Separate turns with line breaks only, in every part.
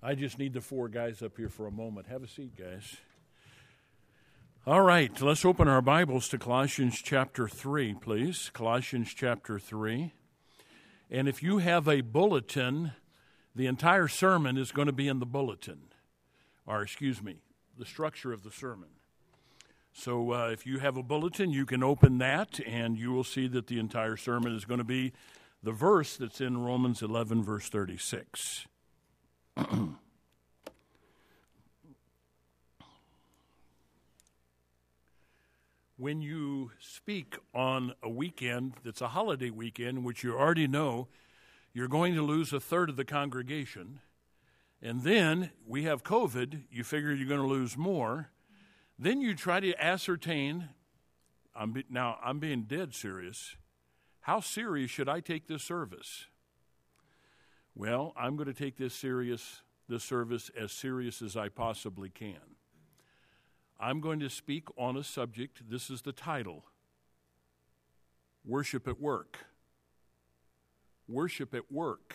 I just need the four guys up here for a moment. Have a seat, guys. All right, let's open our Bibles to Colossians chapter 3, please. Colossians chapter 3. And if you have a bulletin, the entire sermon is going to be in the bulletin. The structure of the sermon. So if you have a bulletin, you can open that, and you will see that the entire sermon is going to be the verse that's in Romans 11, verse 36. When you speak on a weekend that's a holiday weekend, which you already know, you're going to lose a third of the congregation. And then we have COVID, you figure you're going to lose more. Then you try to ascertain, I'm being dead serious, how serious should I take this service? Well, I'm going to take this service as serious as I possibly can. I'm going to speak on a subject. This is the title. Worship at work. Worship at work.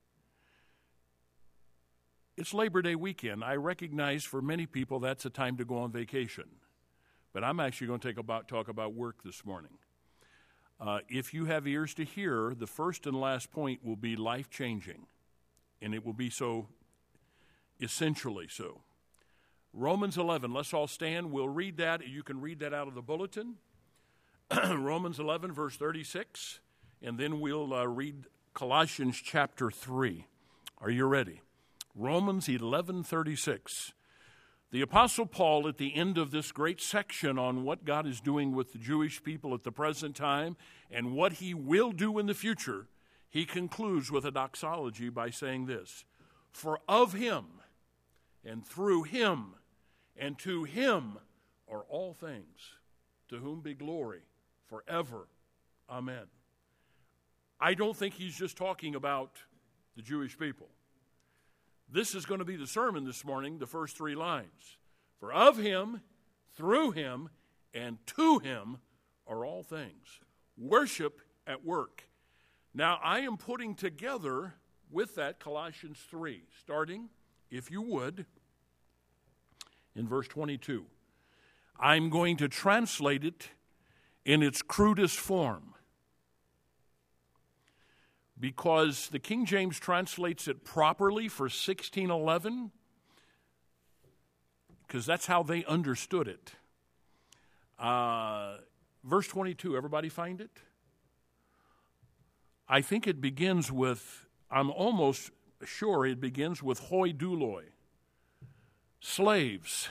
It's Labor Day weekend. I recognize for many people that's a time to go on vacation. But I'm actually going to talk about work this morning. If you have ears to hear, the first and last point will be life-changing. And it will be so, essentially so. Romans 11, let's all stand. We'll read that. You can read that out of the bulletin. Romans 11, verse 36. And then we'll read Colossians chapter 3. Are you ready? Romans 11:36. The Apostle Paul, at the end of this great section on what God is doing with the Jewish people at the present time and what he will do in the future, he concludes with a doxology by saying this: For of him, and through him, and to him are all things, to whom be glory forever. Amen. I don't think he's just talking about the Jewish people. This is going to be the sermon this morning, the first three lines. For of him, through him, and to him are all things. Worship at work. Now, I am putting together with that Colossians 3, starting, if you would, in verse 22. I'm going to translate it in its crudest form, because the King James translates it properly for 1611, because that's how they understood it. Verse 22, everybody find it? I think it begins with, I'm almost sure it begins with hoi douloi. Slaves,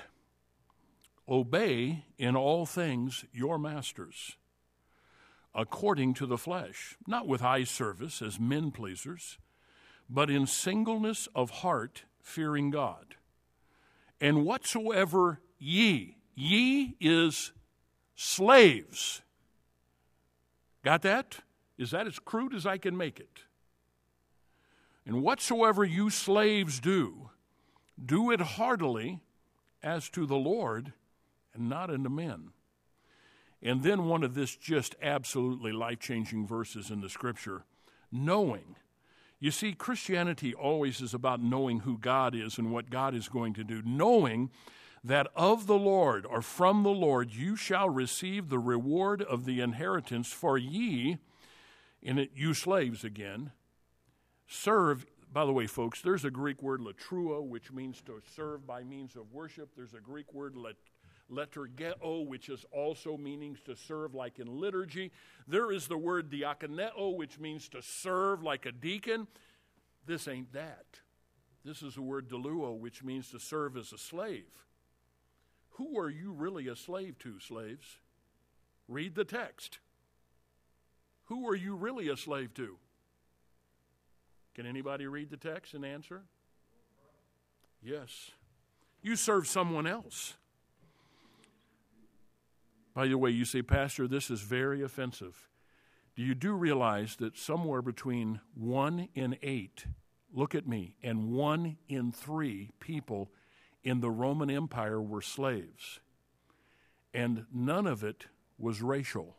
obey in all things your masters, according to the flesh, not with eye service as men pleasers, but in singleness of heart, fearing God. And whatsoever ye is slaves. Got that? Is that as crude as I can make it? And whatsoever you slaves do it heartily as to the Lord and not unto men. And then one of this just absolutely life-changing verses in the Scripture, knowing. You see, Christianity always is about knowing who God is and what God is going to do. Knowing that of the Lord, or from the Lord, you shall receive the reward of the inheritance, for ye, in it, you slaves again, serve. By the way, folks, there's a Greek word latreuo, which means to serve by means of worship. There's a Greek word letergeo, which is also meanings to serve like in liturgy. There is the word diakoneo, which means to serve like a deacon. This ain't that. This is the word deluo, which means to serve as a slave. Who are you really a slave to, slaves? Read the text. Who are you really a slave to? Can anybody read the text and answer? Yes. You serve someone else. By the way, you say, Pastor, this is very offensive. Do you realize that somewhere between 1 in 8, look at me, and 1 in 3 people in the Roman Empire were slaves? And none of it was racial.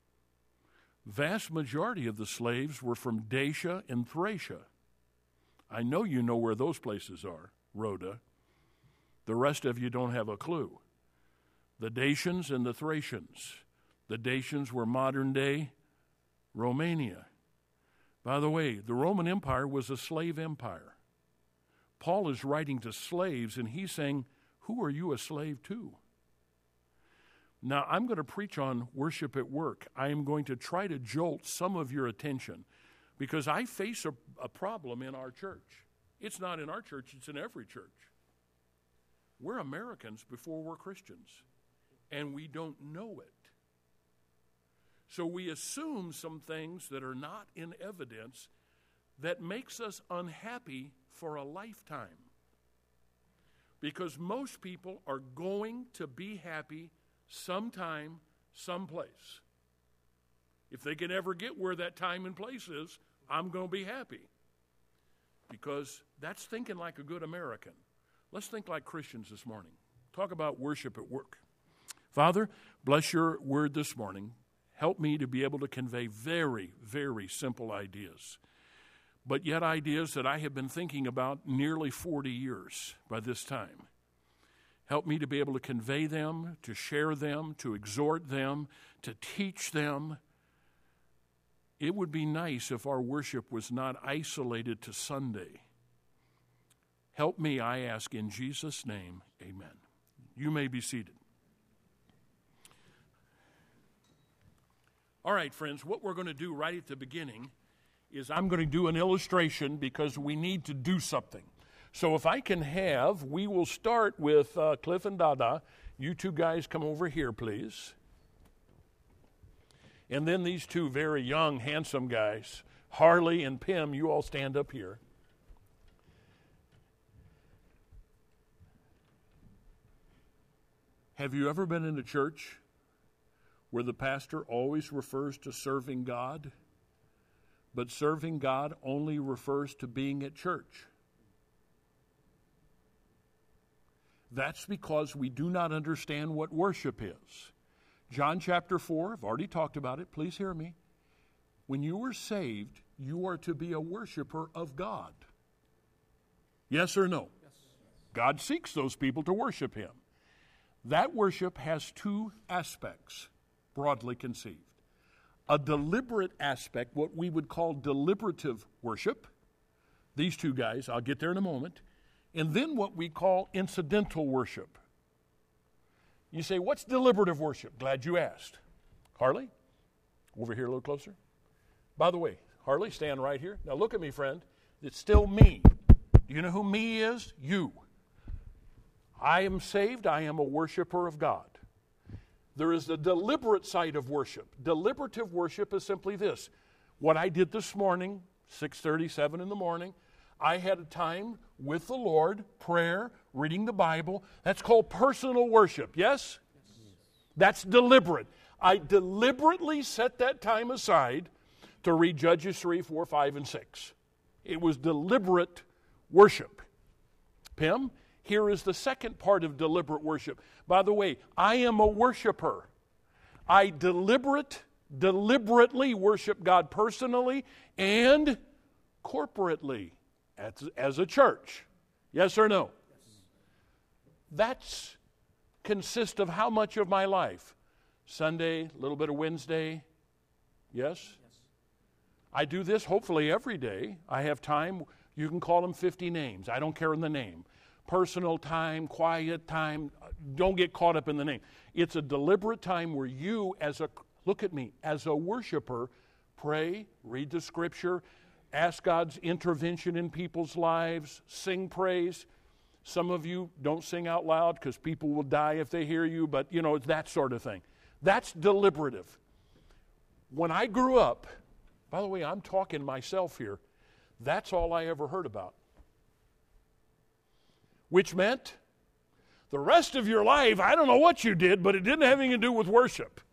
Vast majority of the slaves were from Dacia and Thracia. I know you know where those places are, Rhoda. The rest of you don't have a clue. The Dacians and the Thracians. The Dacians were modern-day Romania. By the way, the Roman Empire was a slave empire. Paul is writing to slaves, and he's saying, who are you a slave to? Now, I'm going to preach on worship at work. I am going to try to jolt some of your attention because I face a problem in our church. It's not in our church, it's in every church. We're Americans before we're Christians, and we don't know it. So we assume some things that are not in evidence that makes us unhappy for a lifetime. Because most people are going to be happy sometime, someplace. If they can ever get where that time and place is, I'm going to be happy. Because that's thinking like a good American. Let's think like Christians this morning. Talk about worship at work. Father, bless your word this morning. Help me to be able to convey very, very simple ideas, but yet ideas that I have been thinking about nearly 40 years by this time. Help me to be able to convey them, to share them, to exhort them, to teach them. It would be nice if our worship was not isolated to Sunday. Help me, I ask, in Jesus' name, amen. You may be seated. All right, friends, what we're going to do right at the beginning is I'm going to do an illustration because we need to do something. So if I can have, we will start with Cliff and Dada. You two guys come over here, please. And then these two very young, handsome guys, Harley and Pim, you all stand up here. Have you ever been in a church where the pastor always refers to serving God, but serving God only refers to being at church? That's because we do not understand what worship is. John chapter 4, I've already talked about it. Please hear me. When you are saved, you are to be a worshiper of God. Yes or no? Yes. God seeks those people to worship him. That worship has two aspects, broadly conceived. A deliberate aspect, what we would call deliberative worship. These two guys, I'll get there in a moment. And then what we call incidental worship. You say, what's deliberative worship? Glad you asked. Harley, over here a little closer. By the way, Harley, stand right here. Now look at me, friend. It's still me. Do you know who me is? You. I am saved. I am a worshiper of God. There is the deliberate side of worship. Deliberative worship is simply this. What I did this morning, 6:37 in the morning, I had a time with the Lord, prayer, reading the Bible. That's called personal worship, yes? That's deliberate. I deliberately set that time aside to read Judges 3, 4, 5, and 6. It was deliberate worship. Pim, here is the second part of deliberate worship. By the way, I am a worshiper. I deliberately worship God personally and corporately as a church. Yes or no? Yes. That's consists of how much of my life? Sunday, a little bit of Wednesday. Yes? Yes. I do this hopefully every day. I have time. You can call them 50 names. I don't care in the name. Personal time, quiet time. Don't get caught up in the name. It's a deliberate time where you, look at me, as a worshiper, pray, read the scripture, ask God's intervention in people's lives, sing praise. Some of you don't sing out loud because people will die if they hear you, but it's that sort of thing. That's deliberative. When I grew up, by the way, I'm talking myself here, that's all I ever heard about. Which meant the rest of your life, I don't know what you did, but it didn't have anything to do with worship.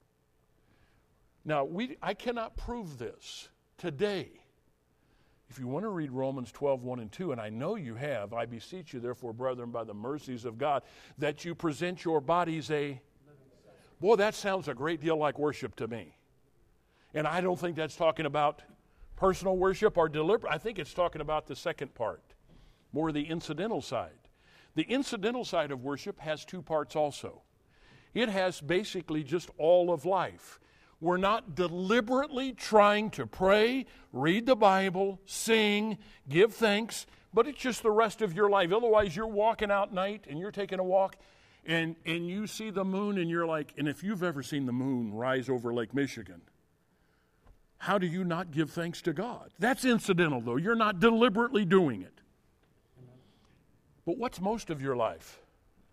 Now, I cannot prove this today. If you want to read Romans 12, 1 and 2, and I know you have, I beseech you, therefore, brethren, by the mercies of God, that you present your bodies Boy, that sounds a great deal like worship to me. And I don't think that's talking about Personal worship or deliberate. I think it's talking about the second part, more the incidental side. The incidental side of worship has two parts also. It has basically just all of life. We're not deliberately trying to pray, read the Bible, sing, give thanks, but it's just the rest of your life. Otherwise, you're walking out night and you're taking a walk and you see the moon and you're like, and if you've ever seen the moon rise over Lake Michigan, how do you not give thanks to God? That's incidental, though. You're not deliberately doing it. But what's most of your life?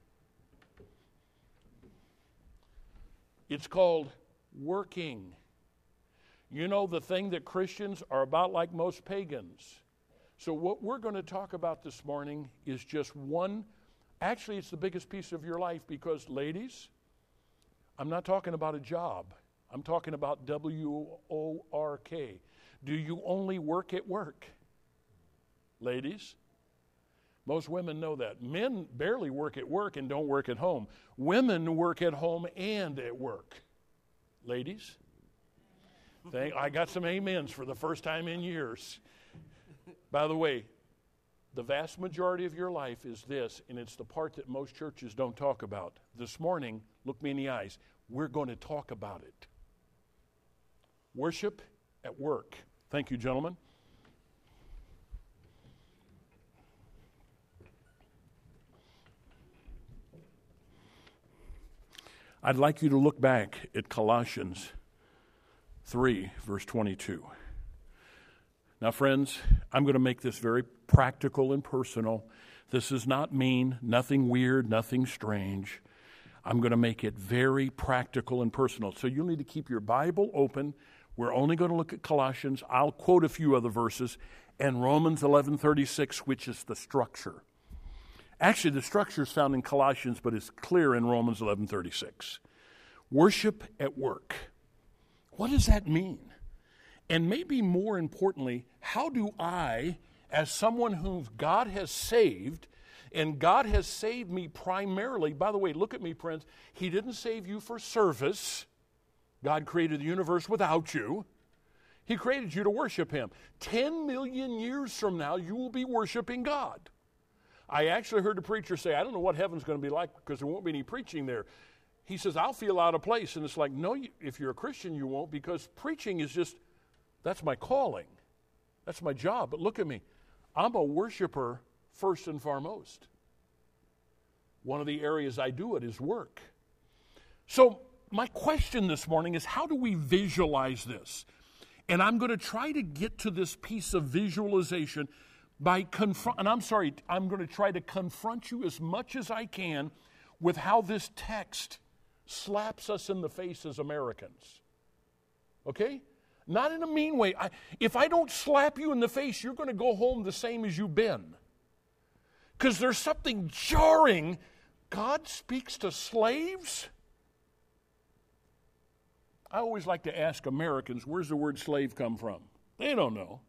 It's called working. You know, the thing that Christians are about like most pagans. So what we're going to talk about this morning is just one. Actually, it's the biggest piece of your life because, ladies, I'm not talking about a job. I'm talking about W-O-R-K. Do you only work at work? Ladies? Most women know that. Men barely work at work and don't work at home. Women work at home and at work. Ladies? I got some amens for the first time in years. By the way, the vast majority of your life is this, and it's the part that most churches don't talk about. This morning, look me in the eyes, we're going to talk about it. Worship at work. Thank you, gentlemen. I'd like you to look back at Colossians 3, verse 22. Now, friends, I'm going to make this very practical and personal. This is not mean, nothing weird, nothing strange. I'm going to make it very practical and personal. So you'll need to keep your Bible open. We're only going to look at Colossians. I'll quote a few other verses, and Romans 11:36, which is the structure. Actually, the structure is found in Colossians, but it's clear in Romans 11:36. Worship at work. What does that mean? And maybe more importantly, how do I, as someone whom God has saved, and God has saved me primarily, by the way, look at me, friends, He didn't save you for service. God created the universe without you. He created you to worship Him. 10 million years from now, you will be worshiping God. I actually heard a preacher say, I don't know what heaven's going to be like because there won't be any preaching there. He says, I'll feel out of place. And it's like, no, if you're a Christian, you won't, because preaching is just, that's my calling. That's my job. But look at me. I'm a worshiper first and foremost. One of the areas I do it is work. So my question this morning is, how do we visualize this? And I'm going to try to get to this piece of visualization by I'm going to try to confront you as much as I can with how this text slaps us in the face as Americans. Okay? Not in a mean way. If I don't slap you in the face, you're going to go home the same as you've been. Because there's something jarring. God speaks to slaves? I always like to ask Americans, where's the word slave come from? They don't know.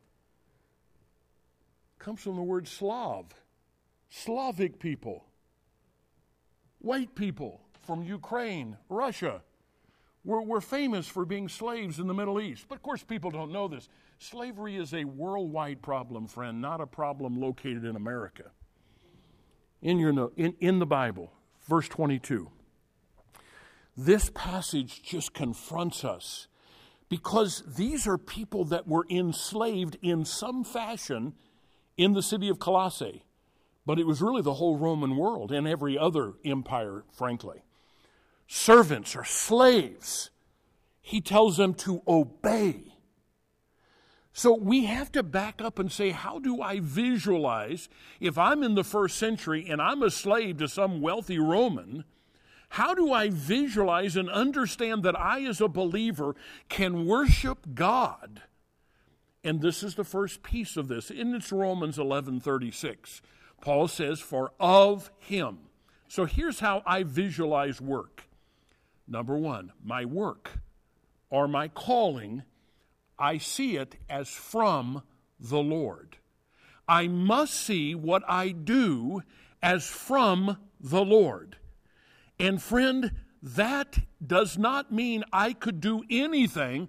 It comes from the word Slav. Slavic people. White people from Ukraine, Russia. We're famous for being slaves in the Middle East. But of course people don't know this. Slavery is a worldwide problem, friend, not a problem located in America. In the Bible, verse 22. This passage just confronts us because these are people that were enslaved in some fashion in the city of Colossae. But it was really the whole Roman world and every other empire, frankly. Servants or slaves. He tells them to obey. So we have to back up and say, how do I visualize if I'm in the first century and I'm a slave to some wealthy Roman? How do I visualize and understand that I, as a believer, can worship God? And this is the first piece of this. And it's Romans 11:36. Paul says, for of Him. So here's how I visualize work. Number one, my work or my calling, I see it as from the Lord. I must see what I do as from the Lord. And friend, that does not mean I could do anything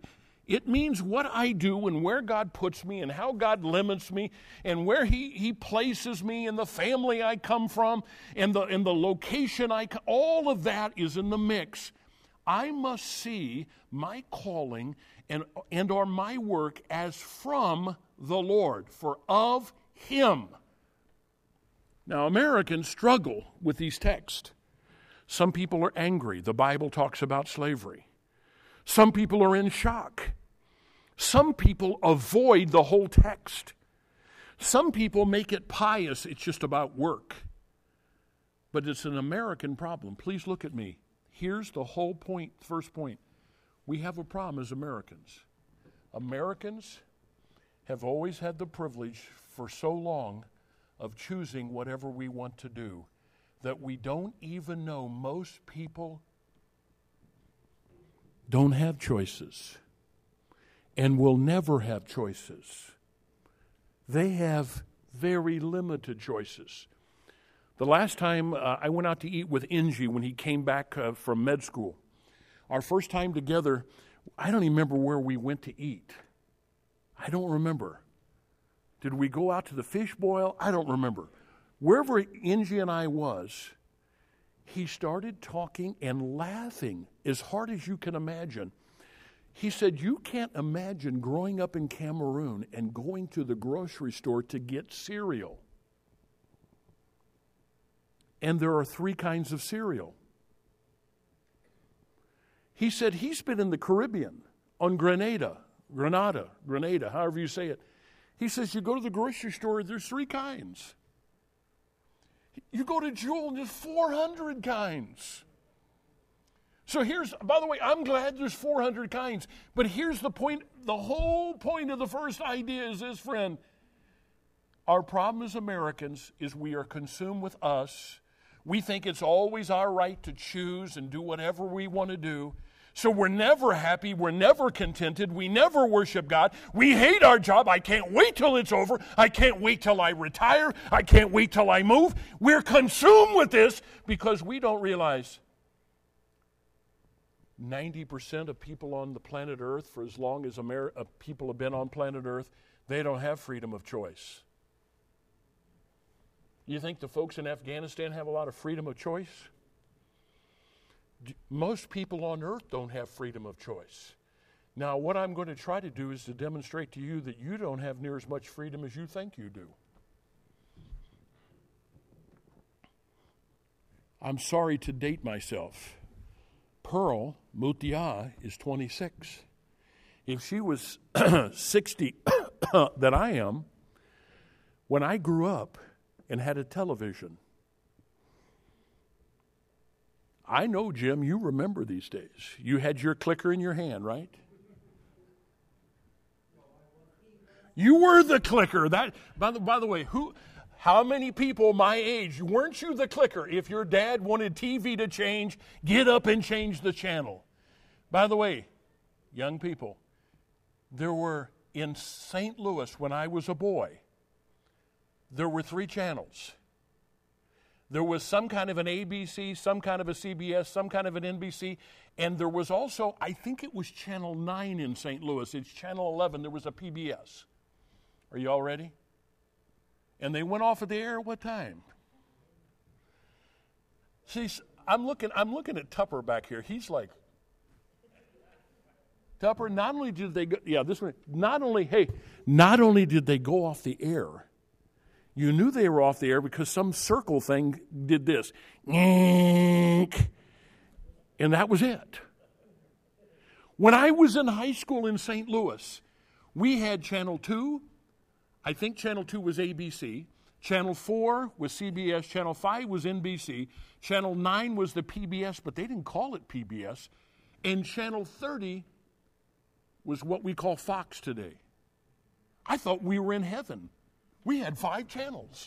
It means what I do and where God puts me and how God limits me and where He places me and the family I come from and the location all of that is in the mix. I must see my calling and or my work as from the Lord, for of Him. Now, Americans struggle with these texts. Some people are angry. The Bible talks about slavery. Some people are in shock. Some people avoid the whole text. Some people make it pious. It's just about work. But it's an American problem. Please look at me. Here's the whole point, first point. We have a problem as Americans. Americans have always had the privilege for so long of choosing whatever we want to do that we don't even know most people don't have choices and will never have choices. They have very limited choices. The last time I went out to eat with Ingy when he came back from med school, our first time together, I don't even remember where we went to eat. I don't remember. Did we go out to the fish boil? I don't remember. Wherever Ingy and I was, he started talking and laughing as hard as you can imagine. He said, you can't imagine growing up in Cameroon and going to the grocery store to get cereal. And there are 3 kinds of cereal. He said he's been in the Caribbean, on Grenada, however you say it. He says you go to the grocery store, there's 3 kinds. You go to Jewel, and there's 400 kinds. So by the way, I'm glad there's 400 kinds, but here's the point, the whole point of the first idea is this, friend. Our problem as Americans is we are consumed with us. We think it's always our right to choose and do whatever we want to do. So we're never happy, we're never contented, we never worship God. We hate our job. I can't wait till it's over. I can't wait till I retire. I can't wait till I move. We're consumed with this because we don't realize 90% of people on the planet Earth, for as long as people have been on planet Earth, they don't have freedom of choice. You think the folks in Afghanistan have a lot of freedom of choice? Most people on earth don't have freedom of choice. Now, what I'm going to try to do is to demonstrate to you that you don't have near as much freedom as you think you do. I'm sorry to date myself. Pearl Mutia is 26. If she was 60 that I am, when I grew up and had a television, I know, Jim, you remember these days. You had your clicker in your hand, right? You were the clicker. That, by the way, how many people my age, weren't you the clicker? If your dad wanted TV to change, get up and change the channel. By the way, young people, there were, in St. Louis when I was a boy, there were 3 channels. There was some kind of an ABC, some kind of a CBS, some kind of an NBC, and there was also, I think it was Channel 9 in St. Louis. It's Channel 11. There was a PBS. Are you all ready? And they went off of the air at what time? See, I'm looking at Tupper back here. He's like, Tupper, not only did they go, not only did they go off the air, you knew they were off the air because some circle thing did this. And that was it. When I was in high school in St. Louis, we had Channel 2. I think Channel 2 was ABC. Channel 4 was CBS. Channel 5 was NBC. Channel 9 was the PBS, but they didn't call it PBS. And Channel 30 was what we call Fox today. I thought we were in heaven. We had 5 channels.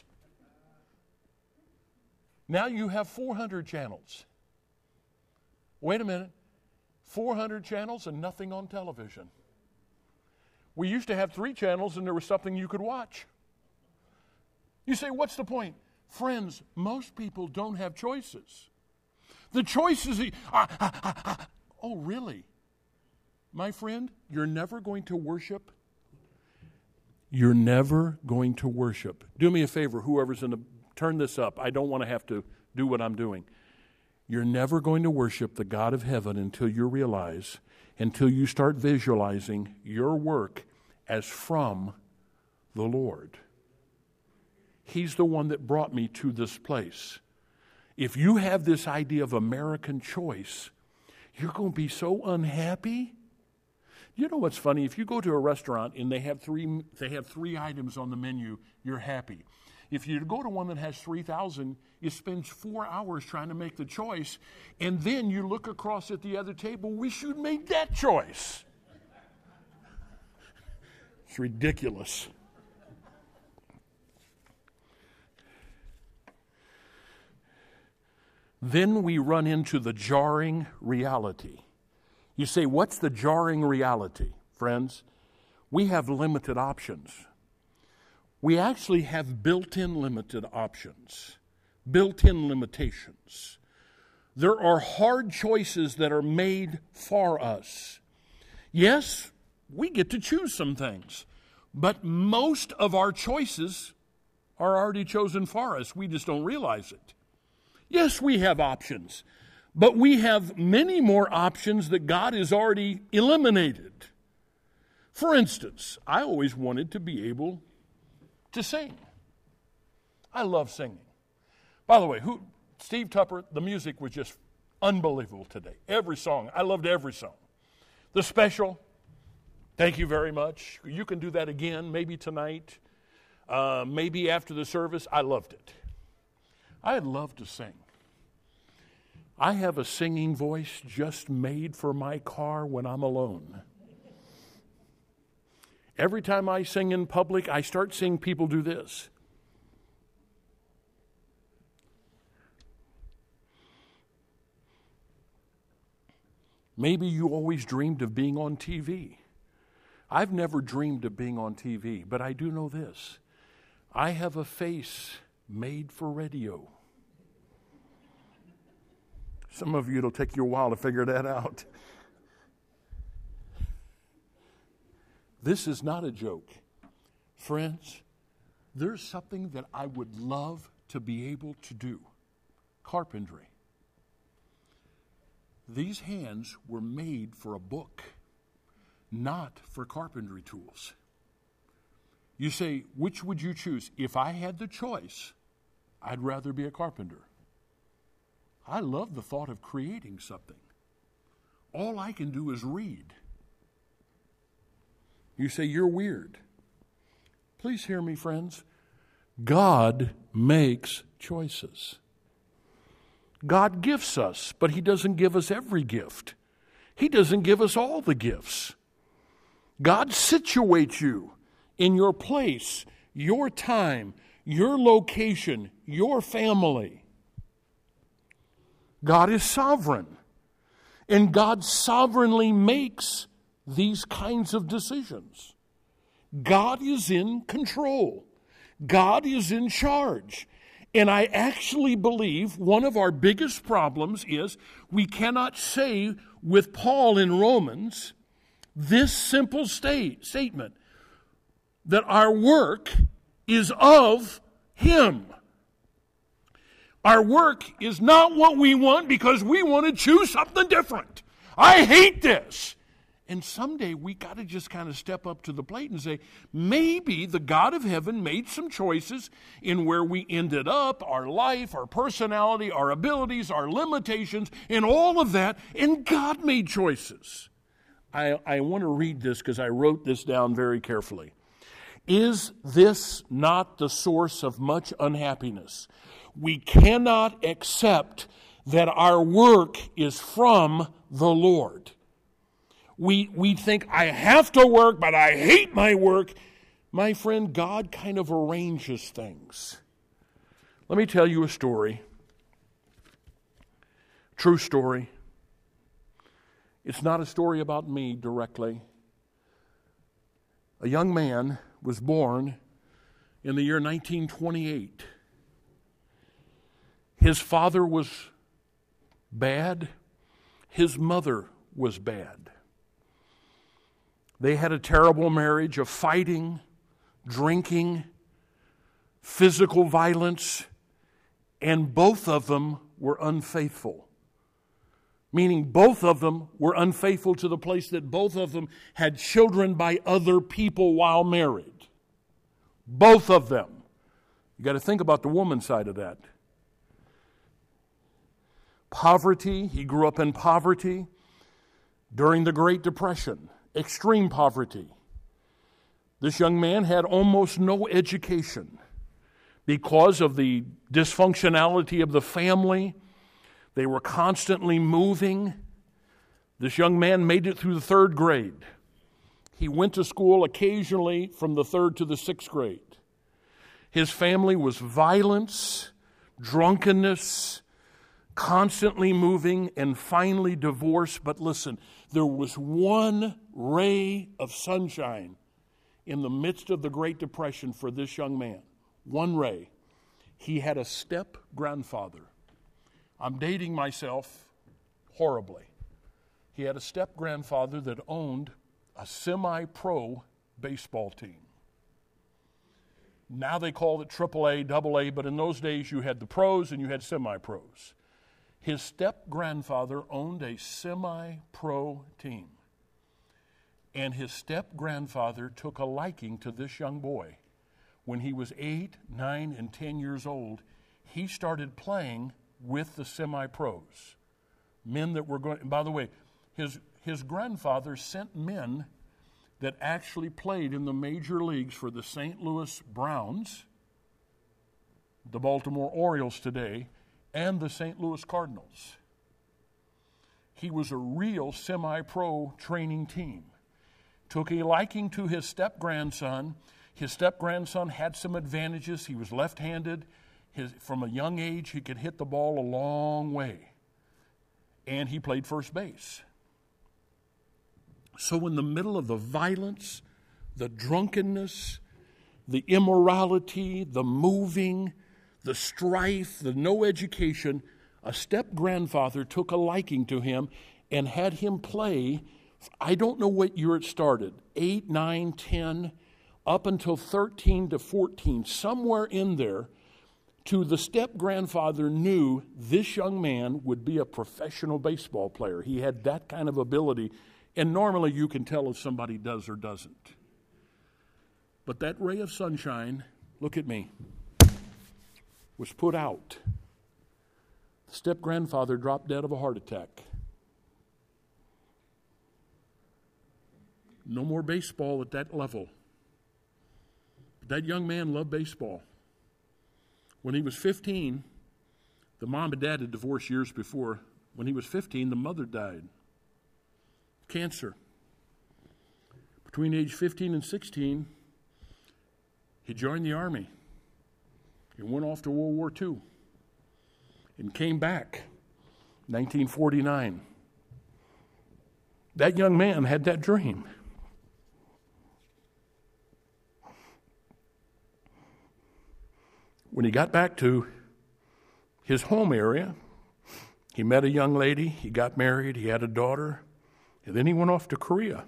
Now you have 400 channels. Wait a minute. 400 channels and nothing on television. We used to have 3 channels and there was something you could watch. You say, what's the point? Friends, most people don't have choices. The choices, oh, really? my friend, you're never going to worship. You're never going to worship. Do me a favor, whoever's turn this up. I don't want to have to do what I'm doing. You're never going to worship the God of heaven until you start visualizing your work as from the Lord. He's the one that brought me to this place. If you have this idea of American choice, you're going to be so unhappy. You know what's funny? If you go to a restaurant and they have three items on the menu, you're happy. If you go to one that has 3,000, you spend 4 hours trying to make the choice, and then you look across at the other table, wish you'd made that choice. It's ridiculous. Then we run into the jarring reality. You say, what's the jarring reality, friends? We have limited options. We actually have built-in limited options, built-in limitations. There are hard choices that are made for us. Yes, we get to choose some things, but most of our choices are already chosen for us. We just don't realize it. Yes, we have options, but we have many more options that God has already eliminated. For instance, I always wanted to be able to sing. I love singing. By the way, Steve Tupper, the music was just unbelievable today. Every song, I loved every song. The special, thank you very much. You can do that again, maybe tonight, maybe after the service. I loved it. I'd love to sing. I have a singing voice just made for my car when I'm alone. Every time I sing in public, I start seeing people do this. Maybe you always dreamed of being on TV. I've never dreamed of being on TV, but I do know this. I have a face made for radio. Some of you, it'll take you a while to figure that out. This is not a joke. Friends, there's something that I would love to be able to do. Carpentry. These hands were made for a book, not for carpentry tools. You say, which would you choose? If I had the choice, I'd rather be a carpenter. I love the thought of creating something. All I can do is read. You say, you're weird. Please hear me, friends. God makes choices. God gifts us, but He doesn't give us every gift. He doesn't give us all the gifts. God situates you in your place, your time, your location, your family. God is sovereign, and God sovereignly makes these kinds of decisions. God is in control. God is in charge. And I actually believe one of our biggest problems is we cannot say with Paul in Romans this simple statement that our work is of Him. Our work is not what we want because we want to choose something different. I hate this. And someday we got to just kind of step up to the plate and say, maybe the God of heaven made some choices in where we ended up, our life, our personality, our abilities, our limitations, and all of that, and God made choices. I want to read this because I wrote this down very carefully. Is this not the source of much unhappiness? We cannot accept that our work is from the Lord. We think, I have to work, but I hate my work. My friend, God kind of arranges things. Let me tell you a story. True story. It's not a story about me directly. A young man was born in the year 1928. His father was bad. His mother was bad. They had a terrible marriage of fighting, drinking, physical violence, and both of them were unfaithful. Meaning both of them were unfaithful to the place that both of them had children by other people while married. Both of them. You got to think about the woman's side of that. Poverty, he grew up in poverty during the Great Depression, extreme poverty. This young man had almost no education because of the dysfunctionality of the family. They were constantly moving. This young man made it through the 3rd grade. He went to school occasionally from the 3rd to the 6th grade. His family was violence, drunkenness, constantly moving, and finally divorce. But listen, there was one ray of sunshine in the midst of the Great Depression for this young man. One ray. He had a step-grandfather. I'm dating myself horribly. He had a step-grandfather that owned a semi-pro baseball team. Now they call it AAA, AA, but in those days you had the pros and you had semi-pros. His step-grandfather owned a semi-pro team. And his step-grandfather took a liking to this young boy. When he was 8, 9, and 10 years old, he started playing with the semi-pros. Men that were going, and by the way, his grandfather sent men that actually played in the major leagues for the St. Louis Browns, the Baltimore Orioles today, and the St. Louis Cardinals. He was a real semi-pro training team. Took a liking to his step-grandson. His step-grandson had some advantages. He was left-handed. From a young age, he could hit the ball a long way. And he played first base. So in the middle of the violence, the drunkenness, the immorality, the moving, the strife, the no education, a step-grandfather took a liking to him and had him play. I don't know what year it started, 8, 9, 10, up until 13 to 14, somewhere in there, to the step-grandfather knew this young man would be a professional baseball player. He had that kind of ability, and normally you can tell if somebody does or doesn't. But that ray of sunshine, look at me, was put out. The step-grandfather dropped dead of a heart attack. No more baseball at that level. But that young man loved baseball. When he was 15, the mom and dad had divorced years before. When he was 15, the mother died. Cancer. Between age 15 and 16, he joined the Army. He went off to World War II and came back 1949. That young man had that dream. When he got back to his home area, he met a young lady, he got married, he had a daughter, and then he went off to Korea.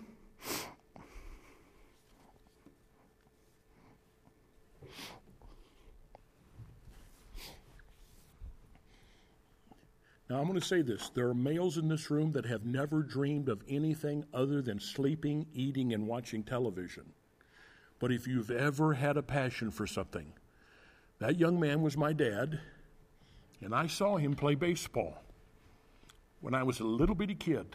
Now, I'm going to say this. There are males in this room that have never dreamed of anything other than sleeping, eating, and watching television. But if you've ever had a passion for something, that young man was my dad, and I saw him play baseball when I was a little bitty kid.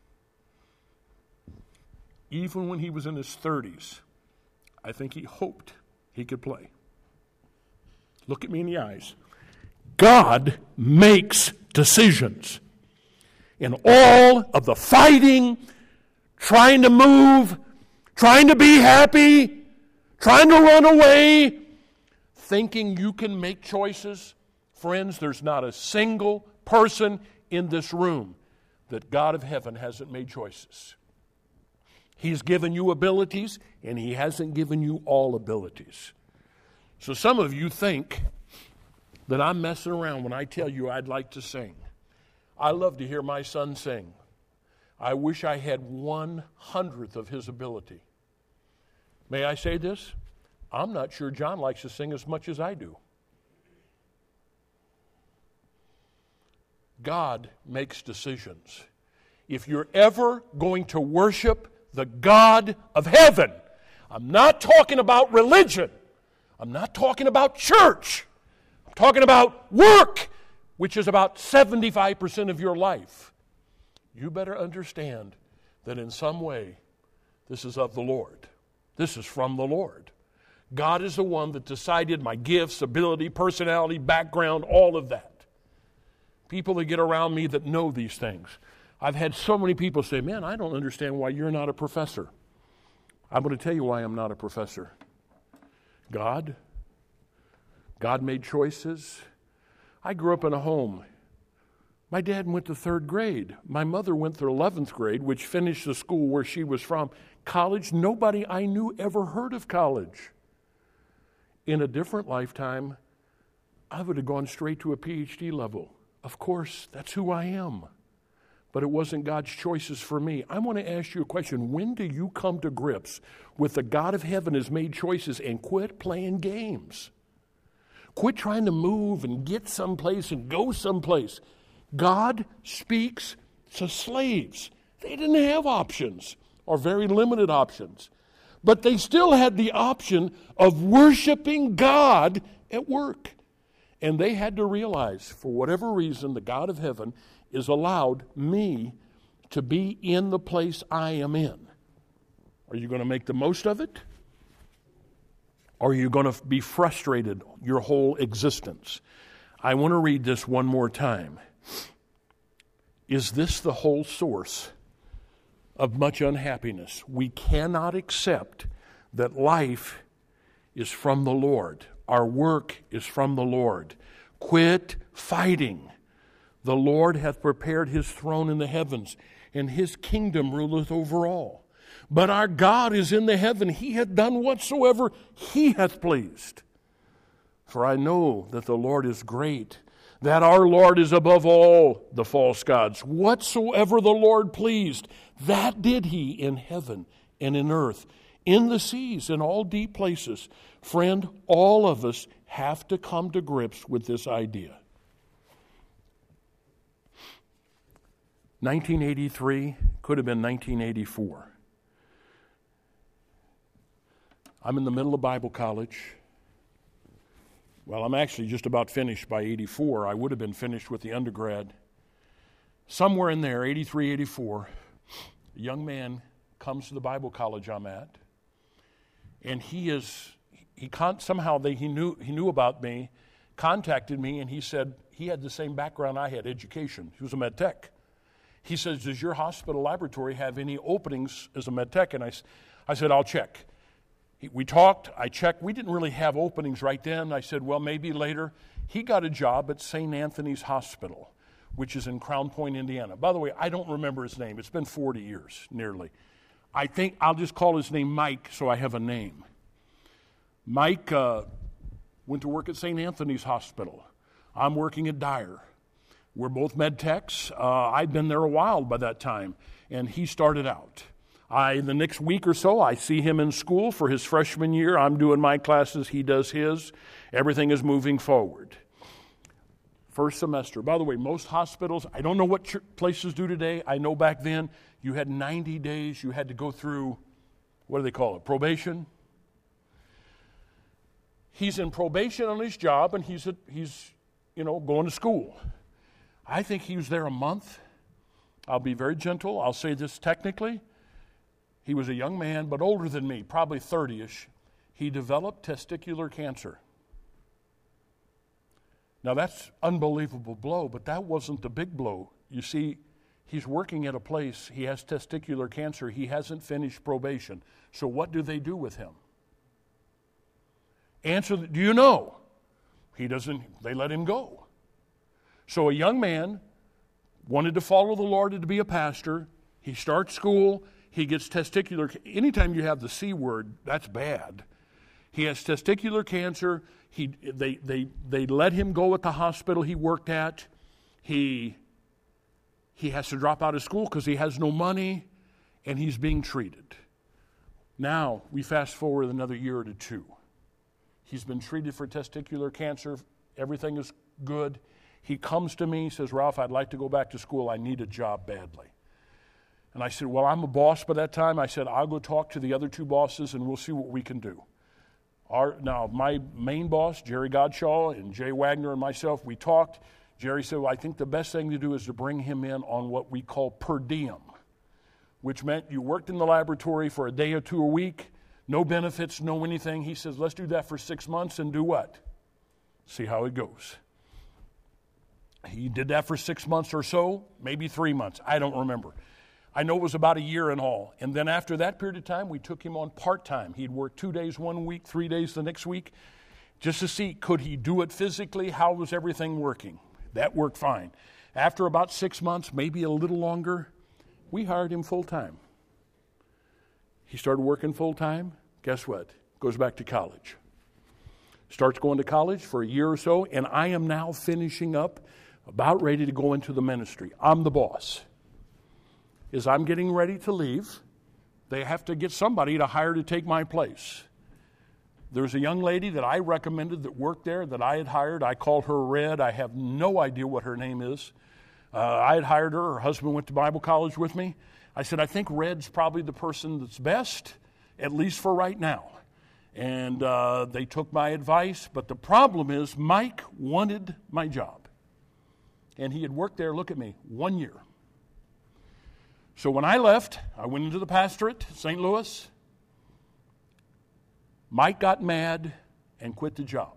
Even when he was in his 30s, I think he hoped he could play. Look at me in the eyes. God makes decisions. In all of the fighting, trying to move, trying to be happy, trying to run away, thinking you can make choices, friends, there's not a single person in this room that God of heaven hasn't made choices. He's given you abilities, and He hasn't given you all abilities. So some of you think that I'm messing around when I tell you I'd like to sing. I love to hear my son sing. I wish I had 1/100th of his ability. May I say this? I'm not sure John likes to sing as much as I do. God makes decisions. If you're ever going to worship the God of heaven, I'm not talking about religion. I'm not talking about church. I'm talking about work, which is about 75% of your life. You better understand that in some way, this is of the Lord. This is from the Lord. God is the one that decided my gifts, ability, personality, background, all of that. People that get around me that know these things. I've had so many people say, man, I don't understand why you're not a professor. I'm going to tell you why I'm not a professor. God made choices. I grew up in a home. My dad went to 3rd grade. My mother went to 11th grade, which finished the school where she was from. College, nobody I knew ever heard of college. In a different lifetime, I would have gone straight to a PhD level. Of course, that's who I am. But it wasn't God's choices for me. I want to ask you a question. When do you come to grips with the God of heaven has made choices and quit playing games? Quit trying to move and get someplace and go someplace. God speaks to slaves. They didn't have options or very limited options. But they still had the option of worshiping God at work. And they had to realize, for whatever reason, the God of heaven is allowed me to be in the place I am in. Are you going to make the most of it? Or are you going to be frustrated your whole existence? I want to read this one more time. Is this the whole source of much unhappiness? We cannot accept that life is from the Lord. Our work is from the Lord. Quit fighting. The Lord hath prepared his throne in the heavens, and his kingdom ruleth over all. But our God is in the heaven. He hath done whatsoever he hath pleased. For I know that the Lord is great, that our Lord is above all the false gods. Whatsoever the Lord pleased, that did he in heaven and in earth, in the seas, in all deep places. Friend, all of us have to come to grips with this idea. 1983 could have been 1984. I'm in the middle of Bible college. Well, I'm actually just about finished by 84. I would have been finished with the undergrad. Somewhere in there, 83, 84, a young man comes to the Bible college I'm at, and he knew about me, contacted me, and he said he had the same background I had, education. He was a med tech. He says, does your hospital laboratory have any openings as a med tech? And I said, I'll check. We talked, I checked. We didn't really have openings right then. I said, well, maybe later. He got a job at St. Anthony's Hospital, which is in Crown Point, Indiana. By the way, I don't remember his name. It's been 40 years, nearly. I think I'll just call his name Mike so I have a name. Mike went to work at St. Anthony's Hospital. I'm working at Dyer. We're both med techs. I'd been there a while by that time, and he started out. The next week or so, I see him in school for his freshman year. I'm doing my classes. He does his. Everything is moving forward. First semester. By the way, most hospitals, I don't know what places do today. I know back then you had 90 days. You had to go through, what do they call it, probation? He's in probation on his job, and he's going to school. I think he was there a month. I'll be very gentle. I'll say this technically. He was a young man, but older than me, probably 30-ish. He developed testicular cancer. Now, that's unbelievable blow, but that wasn't the big blow. You see, he's working at a place. He has testicular cancer. He hasn't finished probation. So what do they do with him? Answer, do you know? They let him go. So a young man wanted to follow the Lord and to be a pastor. He starts school. He gets testicular. Anytime you have the C word, that's bad. He has testicular cancer. They let him go at the hospital he worked at. He He has to drop out of school because he has no money, and he's being treated. Now, we fast forward another year to 2. He's been treated for testicular cancer. Everything is good. He comes to me, says, Ralph, I'd like to go back to school. I need a job badly. And I said, well, I'm a boss by that time. I said, I'll go talk to the other 2 bosses, and we'll see what we can do. Now, my main boss, Jerry Godshaw, and Jay Wagner and myself, we talked. Jerry said, well, I think the best thing to do is to bring him in on what we call per diem, which meant you worked in the laboratory for a day or 2 a week, no benefits, no anything. He says, let's do that for 6 months and do what? See how it goes. He did that for 6 months or so, maybe 3 months. I don't remember. I know it was about a year in all. And then after that period of time, we took him on part-time. He'd work 2 days one week, 3 days the next week, just to see, could he do it physically? How was everything working? That worked fine. After about 6 months, maybe a little longer, we hired him full-time. He started working full-time. Guess what? Goes back to college. Starts going to college for a year or so, and I am now finishing up, about ready to go into the ministry. I'm the boss. As I'm getting ready to leave, they have to get somebody to hire to take my place. There's a young lady that I recommended that worked there that I had hired. I called her Red. I have no idea what her name is. I had hired her. Her husband went to Bible college with me. I said, I think Red's probably the person that's best, at least for right now. And they took my advice. But the problem is Mike wanted my job. And he had worked there, look at me, 1 year. So when I left, I went into the pastorate, St. Louis. Mike got mad and quit the job.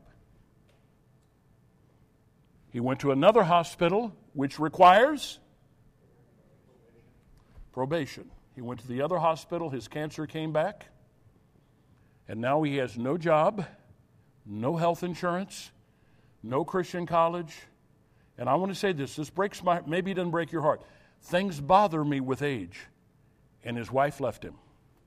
He went to another hospital, which requires probation. He went to the other hospital, his cancer came back, and now he has no job, no health insurance, no Christian college. And I want to say this breaks maybe it doesn't break your heart. Things bother me with age. And his wife left him.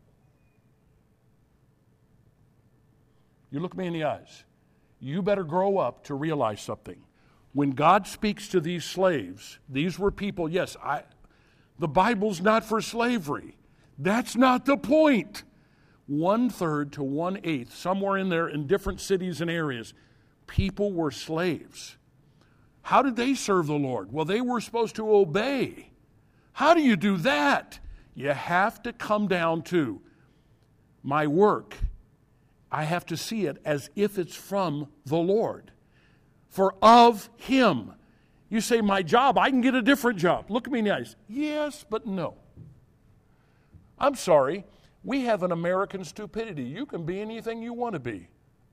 You look me in the eyes. You better grow up to realize something. When God speaks to these slaves, these were people, yes, the Bible's not for slavery. That's not the point. 1/3 to 1/8, somewhere in there in different cities and areas, people were slaves. How did they serve the Lord? Well, they were supposed to obey. How do you do that? You have to come down to my work. I have to see it as if it's from the Lord. For of Him. You say, my job, I can get a different job. Look at me in the eyes. Yes, but no. I'm sorry. We have an American stupidity. You can be anything you want to be.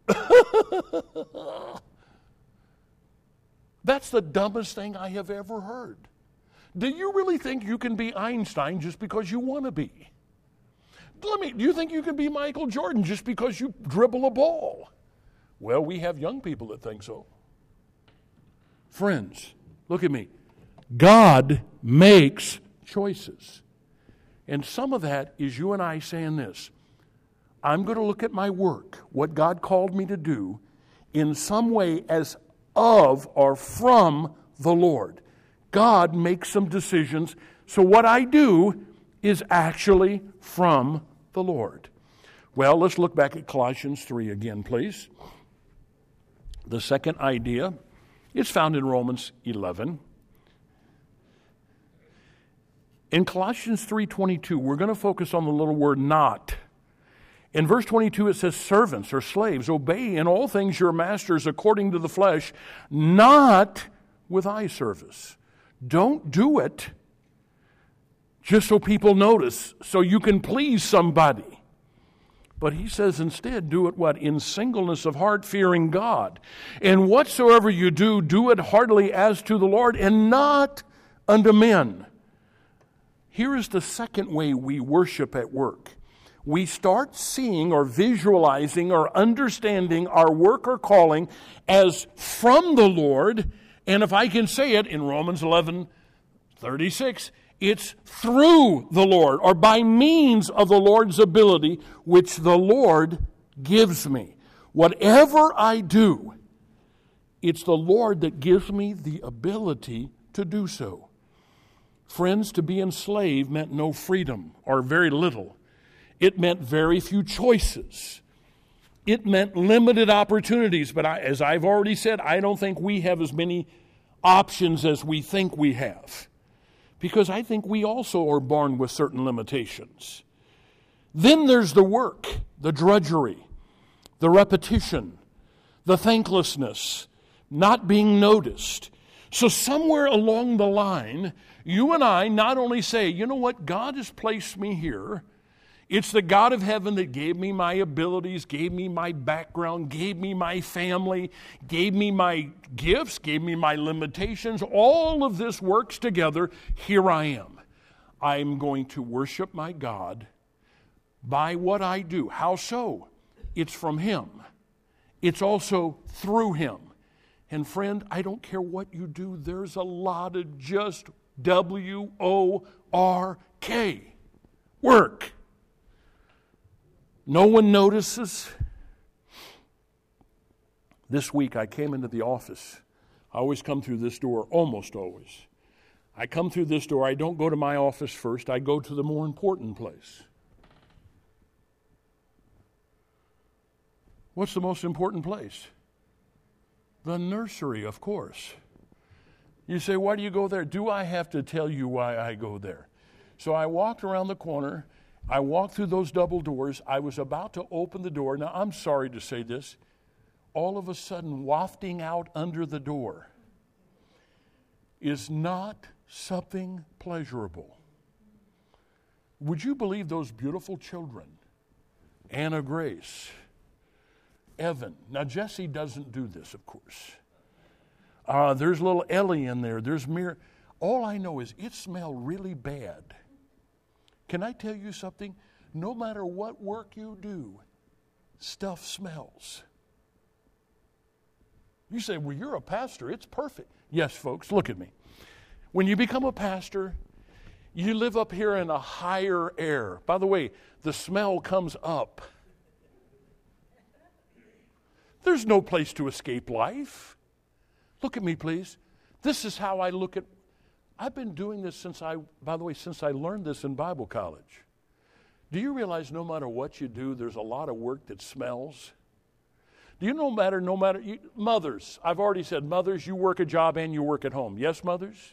That's the dumbest thing I have ever heard. Do you really think you can be Einstein just because you want to be? Do you think you can be Michael Jordan just because you dribble a ball? Well, we have young people that think so. Friends, look at me. God makes choices. And some of that is you and I saying this. I'm going to look at my work, what God called me to do, in some way as of or from the Lord. God makes some decisions, so what I do is actually from the Lord. Well, let's look back at Colossians 3 again, please. The second idea is found in Romans 11. In Colossians 3:22, we're going to focus on the little word not. In verse 22, it says, servants or slaves, obey in all things your masters according to the flesh, not with eye service. Don't do it just so people notice, so you can please somebody. But he says instead, do it what? In singleness of heart, fearing God. And whatsoever you do, do it heartily as to the Lord and not unto men. Here is the second way we worship at work. We start seeing or visualizing or understanding our work or calling as from the Lord. And if I can say it in Romans 11:36, it's through the Lord or by means of the Lord's ability, which the Lord gives me. Whatever I do, it's the Lord that gives me the ability to do so. Friends, to be enslaved meant no freedom, or very little. It meant very few choices. It meant limited opportunities, but as I've already said, I don't think we have as many options as we think we have, because I think we also are born with certain limitations. Then there's the work, the drudgery, the repetition, the thanklessness, not being noticed. So somewhere along the line, you and I not only say, you know what, God has placed me here. It's the God of heaven that gave me my abilities, gave me my background, gave me my family, gave me my gifts, gave me my limitations. All of this works together. Here I am. I'm going to worship my God by what I do. How so? It's from Him. It's also through Him. And friend, I don't care what you do. There's a lot of just W-O-R-K. Work. No one notices. This week I came into the office. I always come through this door, almost always. I come through this door. I don't go to my office first. I go to the more important place. What's the most important place? The nursery, of course. You say, why do you go there? Do I have to tell you why I go there? So I walked around the corner. I walked through those double doors. I was about to open the door. Now, I'm sorry to say this. All of a sudden, wafting out under the door is not something pleasurable. Would you believe those beautiful children? Anna Grace, Evan. Now, Jesse doesn't do this, of course. There's little Ellie in there. There's Mir. All I know is it smelled really bad. Can I tell you something? No matter what work you do, stuff smells. You say, well, you're a pastor. It's perfect. Yes, folks, look at me. When you become a pastor, you live up here in a higher air. By the way, the smell comes up. There's no place to escape life. Look at me, please. This is how I look at. I've been doing this since I learned this in Bible college. Do you realize no matter what you do, there's a lot of work that smells? Do you know mothers, I've already said, mothers, you work a job and you work at home. Yes, mothers?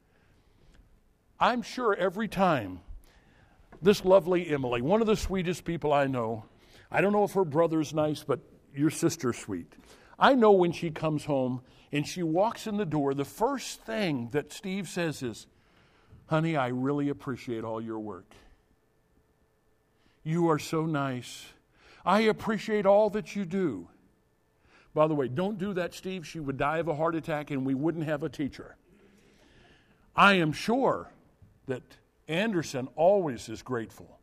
I'm sure every time this lovely Emily, one of the sweetest people I know, I don't know if her brother's nice, but your sister's sweet. I know when she comes home and she walks in the door, the first thing that Steve says is, honey, I really appreciate all your work. You are so nice. I appreciate all that you do. By the way, don't do that, Steve. She would die of a heart attack and we wouldn't have a teacher. I am sure that Anderson always is grateful.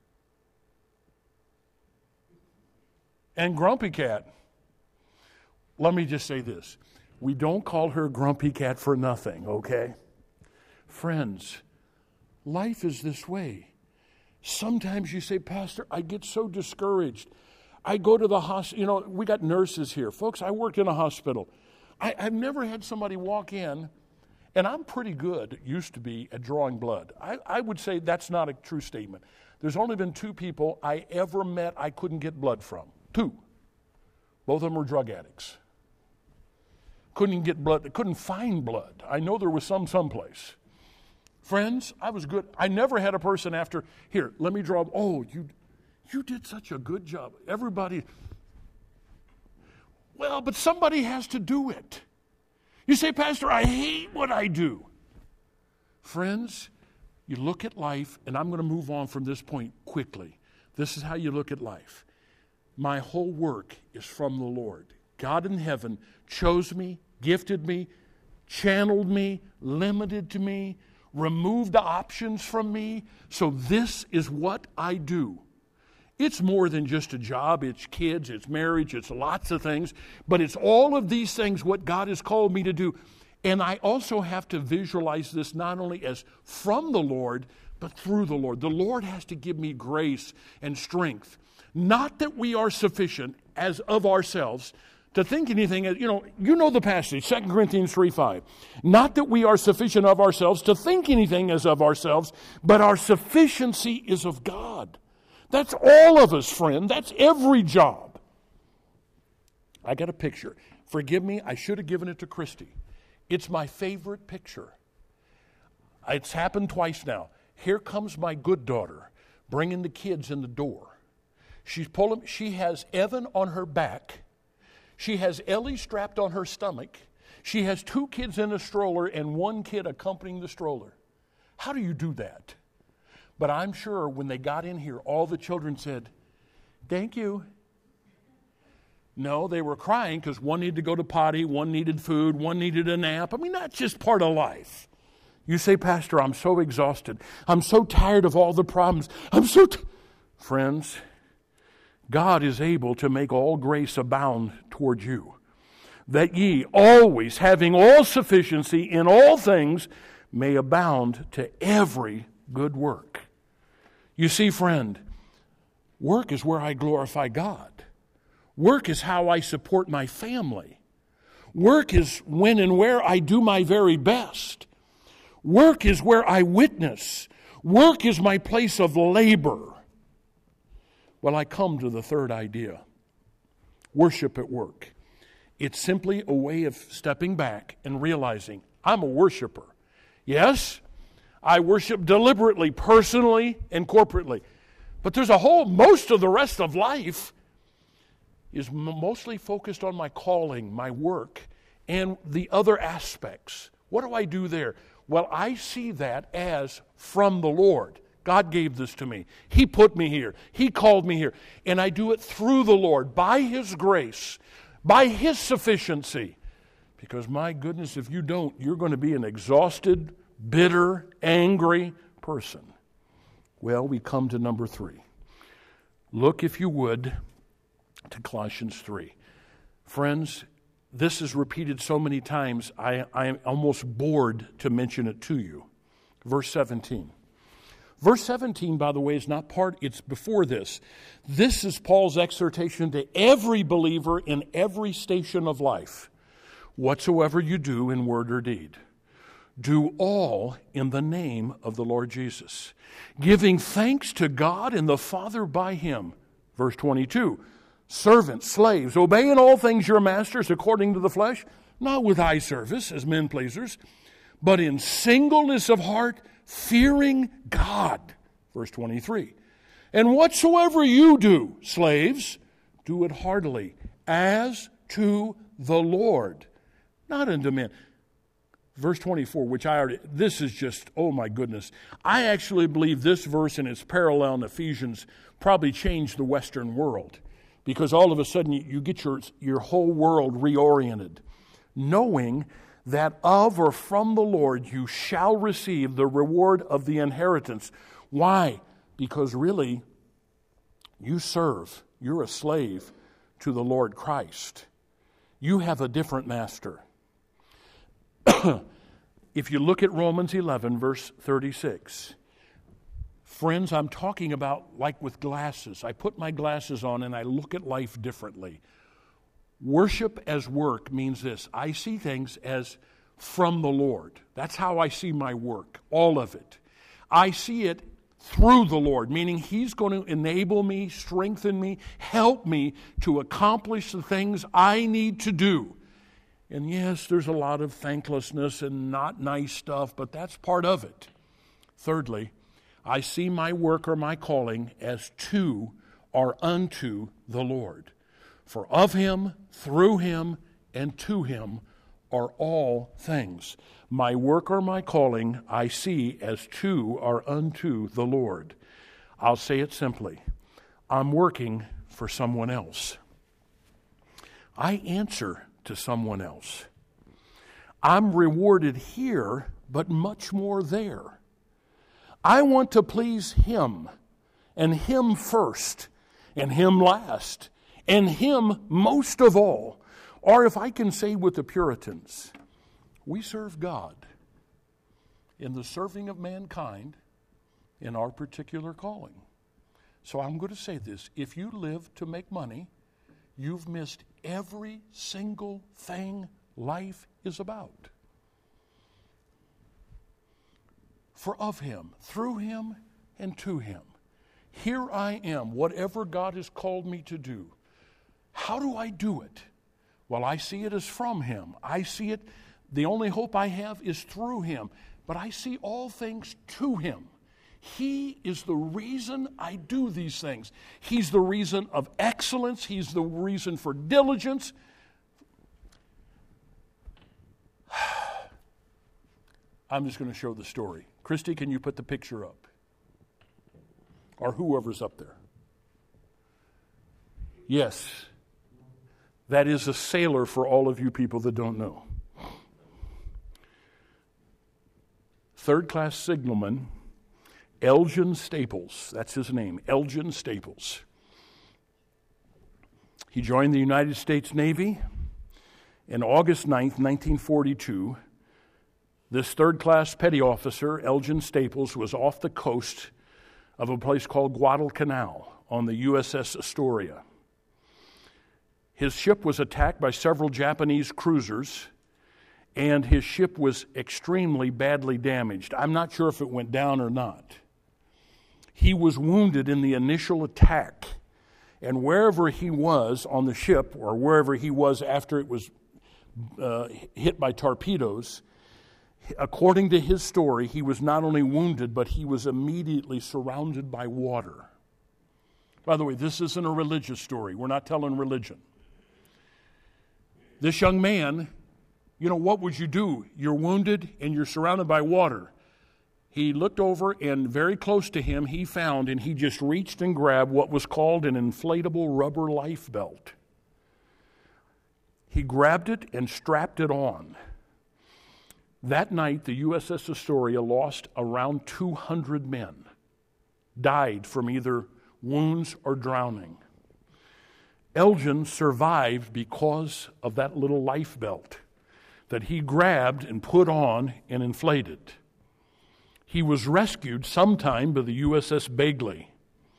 And Grumpy Cat, let me just say this. We don't call her Grumpy Cat for nothing, okay? Friends, life is this way. Sometimes you say, Pastor, I get so discouraged. I go to the hospital. We got nurses here. Folks, I worked in a hospital. I've never had somebody walk in, and I'm pretty good, used to be, at drawing blood. I would say that's not a true statement. There's only been 2 people I ever met I couldn't get blood from. 2. Both of them were drug addicts. Couldn't get blood, couldn't find blood. I know there was someplace. Friends, I was good. I never had a person after, here, let me draw, oh, you did such a good job. Everybody, well, but somebody has to do it. You say, Pastor, I hate what I do. Friends, you look at life, and I'm going to move on from this point quickly. This is how you look at life. My whole work is from the Lord. God in heaven chose me, gifted me, channeled me, limited to me, removed the options from me. So this is what I do. It's more than just a job. It's kids, it's marriage, it's lots of things. But it's all of these things what God has called me to do. And I also have to visualize this not only as from the Lord, but through the Lord. The Lord has to give me grace and strength. Not that we are sufficient as of ourselves. To think anything, you know the passage, 2 Corinthians 3:5. Not that we are sufficient of ourselves to think anything as of ourselves, but our sufficiency is of God. That's all of us, friend. That's every job. I got a picture. Forgive me, I should have given it to Christy. It's my favorite picture. It's happened twice now. Here comes my good daughter, bringing the kids in the door. She has Evan on her back. She has Ellie strapped on her stomach. She has 2 kids in a stroller and 1 kid accompanying the stroller. How do you do that? But I'm sure when they got in here, all the children said, "Thank you." No, they were crying because one needed to go to potty, one needed food, one needed a nap. I mean, that's just part of life. You say, "Pastor, I'm so exhausted. I'm so tired of all the problems. Friends, God is able to make all grace abound toward you, that ye always, having all sufficiency in all things, may abound to every good work. You see, friend, work is where I glorify God. Work is how I support my family. Work is when and where I do my very best. Work is where I witness. Work is my place of labor. Well, I come to the third idea. Worship at work. It's simply a way of stepping back and realizing I'm a worshiper. Yes, I worship deliberately, personally, and corporately. But there's most of the rest of life is mostly focused on my calling, my work, and the other aspects. What do I do there? Well, I see that as from the Lord. God gave this to me. He put me here. He called me here. And I do it through the Lord, by His grace, by His sufficiency. Because my goodness, if you don't, you're going to be an exhausted, bitter, angry person. Well, we come to number 3. Look, if you would, to Colossians 3. Friends, this is repeated so many times, I'm almost bored to mention it to you. Verse 17. Verse 17, by the way, is not it's before this. This is Paul's exhortation to every believer in every station of life. Whatsoever you do in word or deed, do all in the name of the Lord Jesus, giving thanks to God and the Father by Him. Verse 22, servants, slaves, obey in all things your masters according to the flesh, not with eye service as men pleasers, but in singleness of heart, fearing God. Verse 23, and whatsoever you do, slaves, do it heartily, as to the Lord, not unto men. Verse 24, this is just, oh my goodness. I actually believe this verse and its parallel in Ephesians probably changed the Western world, because all of a sudden you get your whole world reoriented, knowing that of or from the Lord you shall receive the reward of the inheritance. Why? Because really, you're a slave to the Lord Christ. You have a different master. If you look at Romans 11, verse 36, friends, I'm talking about like with glasses. I put my glasses on and I look at life differently. Worship as work means this. I see things as from the Lord. That's how I see my work, all of it. I see it through the Lord, meaning He's going to enable me, strengthen me, help me to accomplish the things I need to do. And yes, there's a lot of thanklessness and not nice stuff, but that's part of it. Thirdly, I see my work or my calling as to or unto the Lord. For of Him, through Him, and to Him are all things. My work or my calling I see as to or unto the Lord. I'll say it simply. I'm working for someone else. I answer to someone else. I'm rewarded here, but much more there. I want to please Him, and Him first, and Him last, and Him most of all. Or if I can say with the Puritans, we serve God in the serving of mankind in our particular calling. So I'm going to say this. If you live to make money, you've missed every single thing life is about. For of Him, through Him, and to Him. Here I am, whatever God has called me to do. How do I do it? Well, I see it as from Him. I see it, the only hope I have is through Him. But I see all things to Him. He is the reason I do these things. He's the reason of excellence. He's the reason for diligence. I'm just going to show the story. Christy, can you put the picture up? Or whoever's up there. Yes, that is a sailor for all of you people that don't know. Third-class signalman, Elgin Staples. That's his name, Elgin Staples. He joined the United States Navy in August 9th, 1942. This third-class petty officer, Elgin Staples, was off the coast of a place called Guadalcanal on the USS Astoria. His ship was attacked by several Japanese cruisers, and his ship was extremely badly damaged. I'm not sure if it went down or not. He was wounded in the initial attack, and wherever he was on the ship, or wherever he was after it was hit by torpedoes, according to his story, he was not only wounded, but he was immediately surrounded by water. By the way, this isn't a religious story. We're not telling religion. This young man, you know, what would you do? You're wounded and you're surrounded by water. He looked over, and very close to him, he found, and he just reached and grabbed what was called an inflatable rubber life belt. He grabbed it and strapped it on. That night, the USS Astoria lost around 200 men, died from either wounds or drowning. Elgin survived because of that little life belt that he grabbed and put on and inflated. He was rescued sometime by the USS Bagley.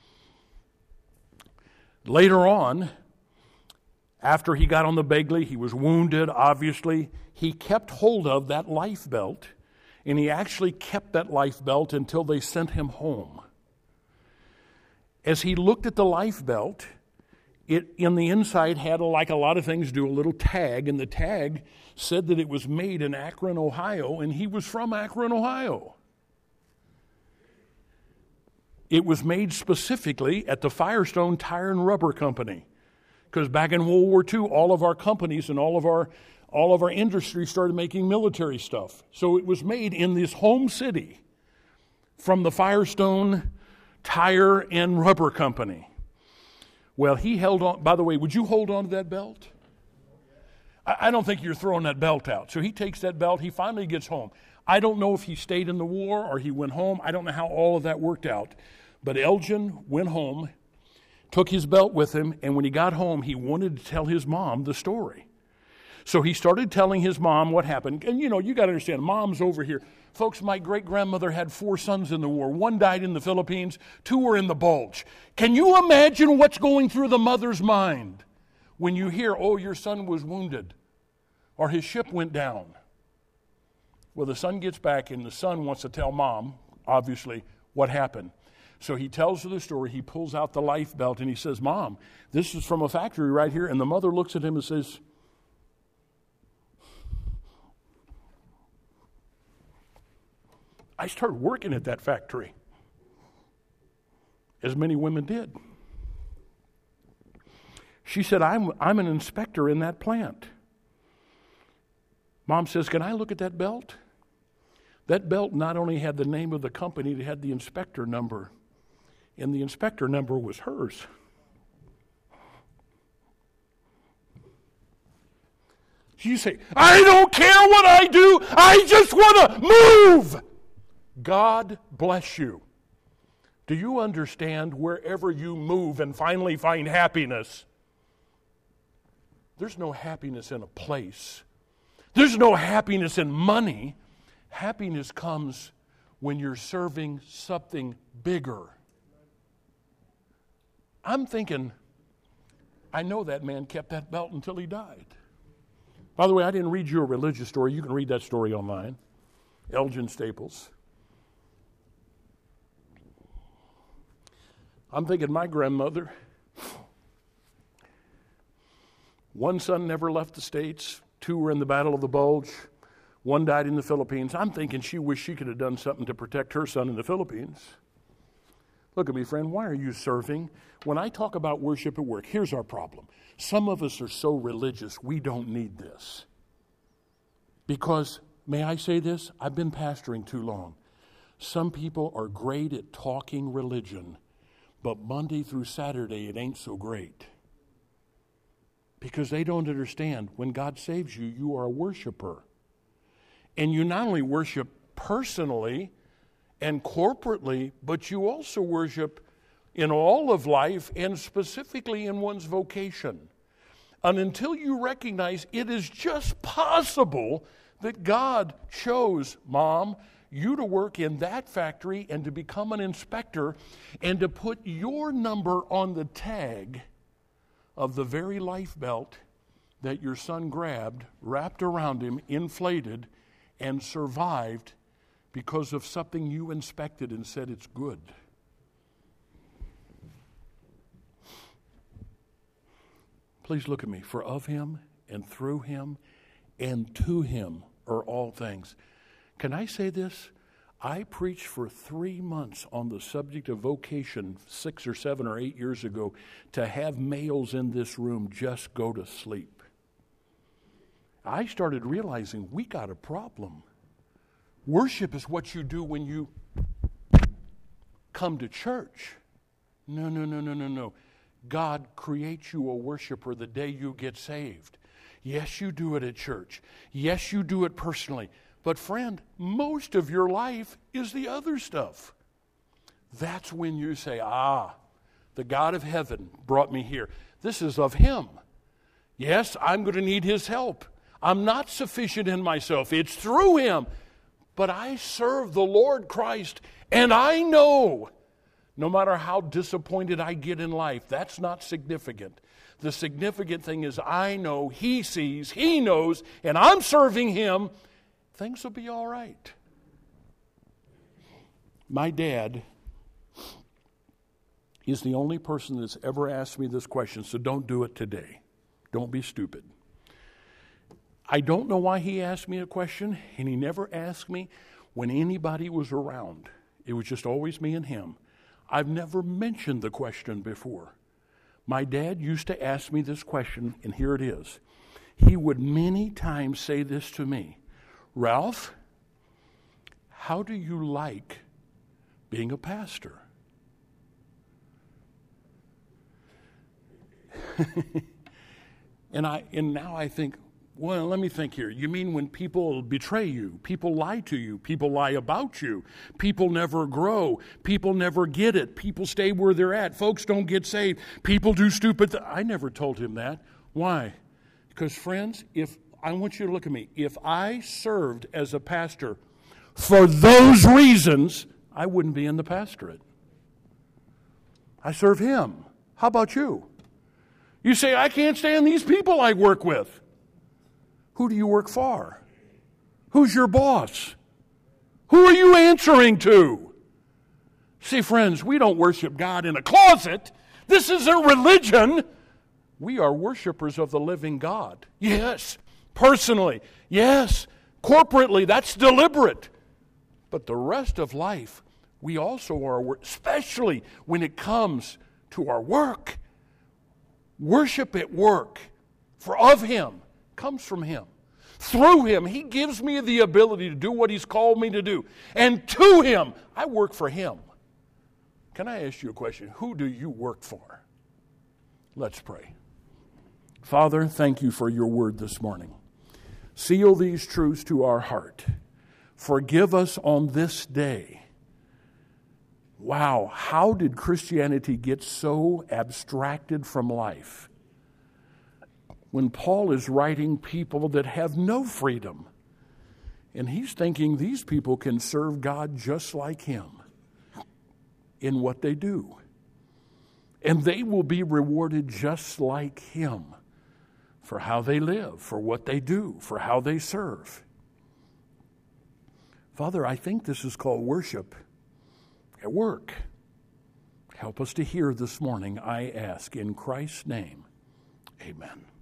Later on, after he got on the Bagley, he was wounded, obviously. He kept hold of that life belt, and he actually kept that life belt until they sent him home. As he looked at the life belt, it in the inside had, like a lot of things do, a little tag, and the tag said that it was made in Akron, Ohio, and he was from Akron, Ohio. It was made specifically at the Firestone Tire and Rubber Company, because back in World War II, all of our companies and all of our industry started making military stuff. So it was made in this home city from the Firestone Tire and Rubber Company. Well, he held on. By the way, would you hold on to that belt? I don't think you're throwing that belt out. So he takes that belt. He finally gets home. I don't know if he stayed in the war or he went home. I don't know how all of that worked out. But Elgin went home, took his belt with him, and when he got home, he wanted to tell his mom the story. So he started telling his mom what happened. And, you know, you got to understand, mom's over here. Folks, my great-grandmother had 4 sons in the war. 1 died in the Philippines, 2 were in the Bulge. Can you imagine what's going through the mother's mind when you hear, oh, your son was wounded or his ship went down? Well, the son gets back, and the son wants to tell mom, obviously, what happened. So he tells her the story. He pulls out the life belt, and he says, Mom, this is from a factory right here. And the mother looks at him and says, I started working at that factory, as many women did. She said, I'm an inspector in that plant. Mom says, can I look at that belt? That belt not only had the name of the company, it had the inspector number. And the inspector number was hers. You say, I don't care what I do. I just want to move. God bless you. Do you understand wherever you move and finally find happiness, there's no happiness in a place. There's no happiness in money. Happiness comes when you're serving something bigger. I'm thinking, I know that man kept that belt until he died. By the way, I didn't read you a religious story. You can read that story online. Elgin Staples. I'm thinking my grandmother, one son never left the States, 2 were in the Battle of the Bulge, 1 died in the Philippines. I'm thinking she wished she could have done something to protect her son in the Philippines. Look at me, friend, why are you serving? When I talk about worship at work, here's our problem. Some of us are so religious, we don't need this. Because, may I say this? I've been pastoring too long. Some people are great at talking religion, but Monday through Saturday, it ain't so great. Because they don't understand, when God saves you, you are a worshiper. And you not only worship personally and corporately, but you also worship in all of life and specifically in one's vocation. And until you recognize it is just possible that God chose, Mom, you to work in that factory and to become an inspector and to put your number on the tag of the very life belt that your son grabbed, wrapped around him, inflated, and survived because of something you inspected and said it's good. Please look at me. For of him and through him and to him are all things. Can I say this? I preached for 3 months on the subject of vocation 6 or 7 or 8 years ago to have males in this room just go to sleep. I started realizing we got a problem. Worship is what you do when you come to church. No. God creates you a worshiper the day you get saved. Yes, you do it at church. Yes, you do it personally. But friend, most of your life is the other stuff. That's when you say, the God of heaven brought me here. This is of him. Yes, I'm going to need his help. I'm not sufficient in myself. It's through him. But I serve the Lord Christ, and I know, no matter how disappointed I get in life, that's not significant. The significant thing is I know he sees, he knows, and I'm serving him. Things will be all right. My dad is the only person that's ever asked me this question, so don't do it today. Don't be stupid. I don't know why he asked me a question, and he never asked me when anybody was around. It was just always me and him. I've never mentioned the question before. My dad used to ask me this question, and here it is. He would many times say this to me, Ralph, how do you like being a pastor? And now I think, well, let me think here. You mean when people betray you, people lie to you, people lie about you, people never grow, people never get it, people stay where they're at, folks don't get saved, people do stupid things. I never told him that. Why? Because friends, I want you to look at me. If I served as a pastor for those reasons, I wouldn't be in the pastorate. I serve him. How about you? You say, I can't stand these people I work with. Who do you work for? Who's your boss? Who are you answering to? See, friends, we don't worship God in a closet. This isn't religion. We are worshipers of the living God. Yes, personally. Yes, corporately. That's deliberate. But the rest of life, we also are, especially when it comes to our work. Worship at work, for of him, comes from him. Through him, he gives me the ability to do what he's called me to do. And to him, I work for him. Can I ask you a question? Who do you work for? Let's pray. Father, thank you for your word this morning. Seal these truths to our heart. Forgive us on this day. Wow, how did Christianity get so abstracted from life? When Paul is writing people that have no freedom, and he's thinking these people can serve God just like him in what they do. And they will be rewarded just like him for how they live, for what they do, for how they serve. Father, I think this is called worship at work. Help us to hear this morning, I ask, in Christ's name. Amen.